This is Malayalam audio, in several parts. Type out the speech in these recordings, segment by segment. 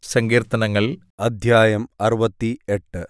സങ്കീർത്തനങ്ങൾ അധ്യായം 68.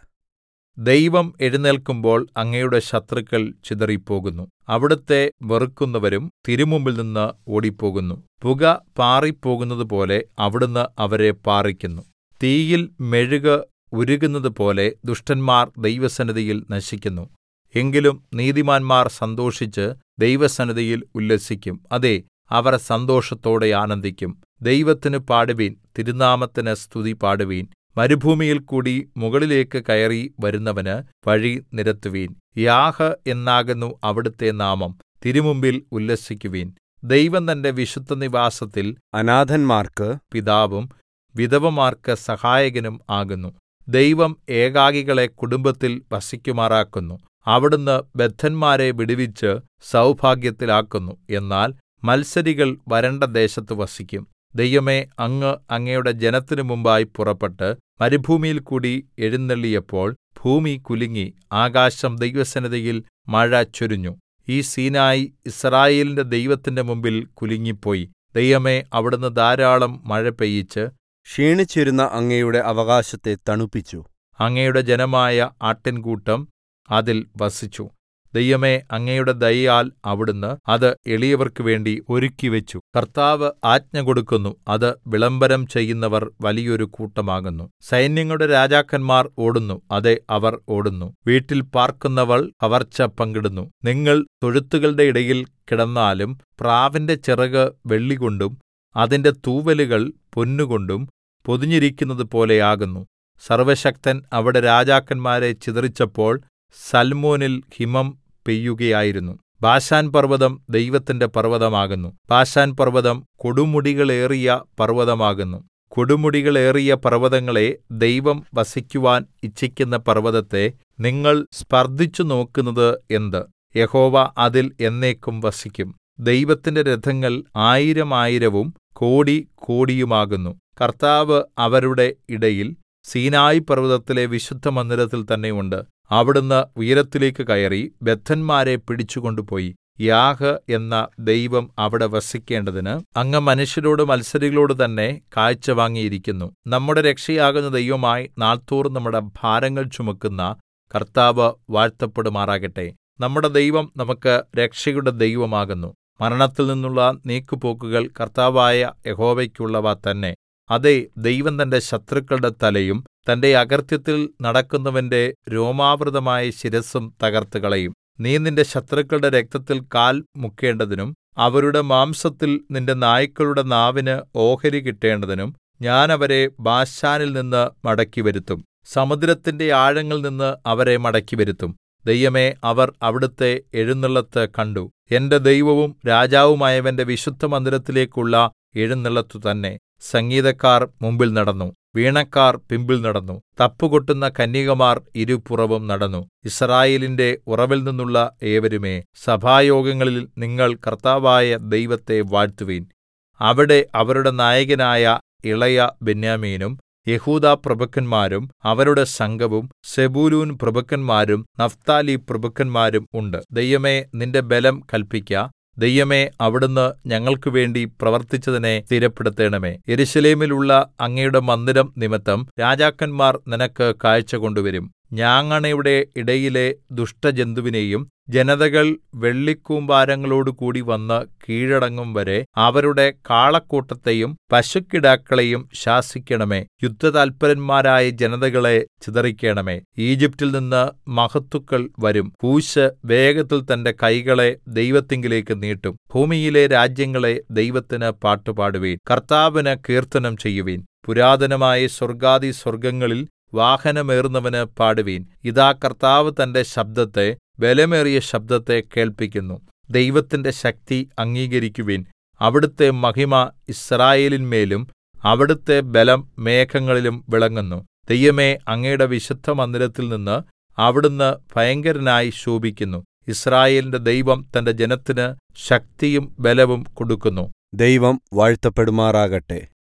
ദൈവം എഴുന്നേല്ക്കുമ്പോൾ അങ്ങയുടെ ശത്രുക്കൾ ചിതറിപ്പോകുന്നു. അവിടുത്തെ വെറുക്കുന്നവരും തിരുമുമ്പിൽനിന്ന് ഓടിപ്പോകുന്നു. പുക പാറിപ്പോകുന്നതുപോലെ അവിടുന്ന് അവരെ പാറിക്കുന്നു. തീയിൽ മെഴുക് ഉരുകുന്നതുപോലെ ദുഷ്ടന്മാർ ദൈവസന്നിധിയിൽ നശിക്കുന്നു. എങ്കിലും നീതിമാന്മാർ സന്തോഷിച്ച് ദൈവസന്നിധിയിൽ ഉല്ലസിക്കും. അതേ, അവർ സന്തോഷത്തോടെ ആനന്ദിക്കും. ദൈവത്തിന് പാടുവിൻ, തിരുനാമത്തിന് സ്തുതി പാടുവിൻ. മരുഭൂമിയിൽകൂടി മുകളിലേക്ക് കയറി വരുന്നവന് വഴി നിരത്തുവിൻ. യാഹ് എന്നാകുന്നു അവിടുത്തെ നാമം. തിരുമുമ്പിൽ ഉല്ലസിക്കുവിൻ. ദൈവം തന്റെ വിശുദ്ധനിവാസത്തിൽ അനാഥന്മാർക്ക് പിതാവും വിധവമാർക്ക് സഹായകനും ആകുന്നു. ദൈവം ഏകാകികളെ കുടുംബത്തിൽ വസിക്കുമാറാക്കുന്നു. അവിടുന്ന് ബദ്ധന്മാരെ വിടുവിച്ച് സൗഭാഗ്യത്തിലാക്കുന്നു. എന്നാൽ മത്സരികൾ വരണ്ട ദേശത്ത് വസിക്കും. ദൈവമേ, അങ്ങ് അങ്ങയുടെ ജനത്തിനു മുമ്പായി പുറപ്പെട്ട് മരുഭൂമിയിൽകൂടി എഴുന്നള്ളിയപ്പോൾ ഭൂമി കുലുങ്ങി. ആകാശം ദൈവസന്നിധിയിൽ മഴ ചൊരിഞ്ഞു. ഈ സീനായി യിസ്രായേലിന്റെ ദൈവത്തിന്റെ മുമ്പിൽ കുലുങ്ങിപ്പോയി. ദൈവമേ, അവിടുന്ന് ധാരാളം മഴ പെയ്യിച്ച് ക്ഷീണിച്ചിരുന്ന അങ്ങയുടെ അവകാശത്തെ തണുപ്പിച്ചു. അങ്ങയുടെ ജനമായ ആട്ടിൻകൂട്ടം അതിൽ വസിച്ചു. ദൈവമേ, അങ്ങയുടെ ദയയാൽ അവിടുന്ന് അത് എളിയവർക്കു വേണ്ടി ഒരുക്കിവെച്ചു. കർത്താവ് ആജ്ഞ കൊടുക്കുന്നു, അത് വിളംബരം ചെയ്യുന്നവർ വലിയൊരു കൂട്ടമാകുന്നു. സൈന്യങ്ങളുടെ രാജാക്കന്മാർ ഓടുന്നു, അതെ, അവർ ഓടുന്നു. വീട്ടിൽ പാർക്കുന്നവൾ കവർച്ച പങ്കിടുന്നു. നിങ്ങൾ തൊഴുത്തുകളുടെ ഇടയിൽ കിടന്നാലും പ്രാവിന്റെ ചിറക് വെള്ളികൊണ്ടും അതിന്റെ തൂവലുകൾ പൊന്നുകൊണ്ടും പൊതിഞ്ഞിരിക്കുന്നതുപോലെയാകുന്നു. സർവ്വശക്തൻ അവിടെ രാജാക്കന്മാരെ ചിതറിച്ചപ്പോൾ സൽമോനിൽ ഹിമം പെയ്യുകയായിരുന്നു. ബാശാൻ പർവ്വതം ദൈവത്തിന്റെ പർവ്വതമാകുന്നു. ബാശാൻ പർവ്വതം കൊടുമുടികളേറിയ പർവ്വതമാകുന്നു. കൊടുമുടികളേറിയ പർവ്വതങ്ങളെ, ദൈവം വസിക്കുവാൻ ഇച്ഛിക്കുന്ന പർവ്വതത്തെ നിങ്ങൾ സ്പർദ്ധിച്ചു നോക്കുന്നത് എന്ത്? യഹോവ അതിൽ എന്നേക്കും വസിക്കും. ദൈവത്തിന്റെ രഥങ്ങൾ ആയിരമായിരവും കോടി കോടിയുമാകുന്നു. കർത്താവ് അവരുടെ ഇടയിൽ സീനായി പർവ്വതത്തിലെ വിശുദ്ധമന്ദിരത്തിൽ തന്നെ ഉണ്ട്. അവിടുന്ന് ഉയരത്തിലേക്ക് കയറി ബദ്ധന്മാരെ പിടിച്ചുകൊണ്ടുപോയി. യാഹ് എന്ന ദൈവം അവിടെ വസിക്കേണ്ടതിന് അങ്ങ് മനുഷ്യരോട് മത്സരികളോട് തന്നെ കാഴ്ച വാങ്ങിയിരിക്കുന്നു. നമ്മുടെ രക്ഷയാകുന്ന ദൈവമായി നാൾതോറും നമ്മുടെ ഭാരങ്ങൾ ചുമക്കുന്ന കർത്താവ് വാഴ്ത്തപ്പെടുമാറാകട്ടെ. നമ്മുടെ ദൈവം നമുക്ക് രക്ഷയുടെ ദൈവമാകുന്നു. മരണത്തിൽ നിന്നുള്ള നീക്കുപോക്കുകൾ കർത്താവായ യഹോവയ്ക്കുള്ളവ തന്നെ. അതേ, ദൈവം തന്റെ ശത്രുക്കളുടെ തലയും തന്റെ അകൃത്യത്തിൽ നടക്കുന്നവന്റെ രോമാവൃതമായ ശിരസ്സും തകർത്തുകളയും. നീ നിന്റെ ശത്രുക്കളുടെ രക്തത്തിൽ കാൽ മുക്കേണ്ടതിനും അവരുടെ മാംസത്തിൽ നിന്റെ നായ്ക്കളുടെ നാവിന് ഓഹരി കിട്ടേണ്ടതിനും ഞാൻ അവരെ ബാശാനിൽ നിന്ന് മടക്കിവരുത്തും. സമുദ്രത്തിന്റെ ആഴങ്ങളിൽ നിന്ന് അവരെ മടക്കിവരുത്തും. ദൈവമേ, അവർ അവിടുത്തെ എഴുന്നള്ളത്ത് കണ്ടു. എന്റെ ദൈവവും രാജാവുമായവന്റെ വിശുദ്ധമന്ദിരത്തിലേക്കുള്ള എഴുന്നള്ളത്തു തന്നെ. സംഗീതക്കാർ മുമ്പിൽ നടന്നു, വീണക്കാർ പിമ്പിൽ നടന്നു, തപ്പുകൊട്ടുന്ന കന്യകമാർ ഇരുപുറവും നടന്നു. യിസ്രായേലിന്റെ ഉറവിൽ നിന്നുള്ള ഏവരുമേ, സഭായോഗങ്ങളിൽ നിങ്ങൾ കർത്താവായ ദൈവത്തെ വാഴ്ത്തുവിൻ. അവിടെ അവരുടെ നായകനായ ഇളയ ബെന്യാമീനും യെഹൂദാ പ്രഭുക്കന്മാരും അവരുടെ സംഘവും സെബൂലൂൻ പ്രഭുക്കന്മാരും നഫ്താലി പ്രഭുക്കന്മാരും ഉണ്ട്. ദൈവമേ, നിന്റെ ബലം കല്പിക്ക. ദൈവമേ, അവിടുന്ന് ഞങ്ങൾക്കുവേണ്ടി പ്രവർത്തിച്ചതിനെ സ്ഥിരപ്പെടുത്തണമേ. യെരൂശലേമിലുള്ള അങ്ങയുടെ മന്ദിരം നിമിത്തം രാജാക്കന്മാർ നിനക്ക് കാഴ്ച കൊണ്ടുവരും. ഞാങ്ങണയുടെ ഇടയിലെ ദുഷ്ടജന്തുവിനെയും ജനതകൾ വെള്ളിക്കൂമ്പാരങ്ങളോടുകൂടി വന്ന് കീഴടങ്ങും വരെ അവരുടെ കാളക്കൂട്ടത്തെയും പശുക്കിടാക്കളെയും ശാസിക്കണമേ. യുദ്ധതല്പരന്മാരായ ജനതകളെ ചിതറിക്കണമേ. ഈജിപ്റ്റിൽ നിന്ന് മഹത്തുക്കൾ വരും. കൂശ് വേഗത്തിൽ തന്റെ കൈകളെ ദൈവത്തിങ്കലേക്ക് നീട്ടും. ഭൂമിയിലെ രാജ്യങ്ങളെ ദൈവത്തിന് പാട്ടുപാടുവിൻ. കർത്താവിന് കീർത്തനം ചെയ്യുവിൻ. പുരാതനമായ സ്വർഗ്ഗാധിസ്വർഗ്ഗങ്ങളിൽ വാഹനമേറുന്നവന് പാടുവിൻ. ഇതാ, കർത്താവ് തന്റെ ശബ്ദത്തെ, ബലമേറിയ ശബ്ദത്തെ കേൾപ്പിക്കുന്നു. ദൈവത്തിന്റെ ശക്തി അംഗീകരിക്കുവിൻ. അവിടുത്തെ മഹിമ യിസ്രായേലിന്മേലും അവിടുത്തെ ബലം മേഘങ്ങളിലും വിളങ്ങുന്നു. ദൈവമേ, അങ്ങയുടെ വിശുദ്ധമന്ദിരത്തിൽ നിന്ന് അവിടുന്ന് ഭയങ്കരനായി ശോഭിക്കുന്നു. യിസ്രായേലിന്റെ ദൈവം തന്റെ ജനത്തിന് ശക്തിയും ബലവും കൊടുക്കുന്നു. ദൈവം വാഴ്ത്തപ്പെടുമാറാകട്ടെ.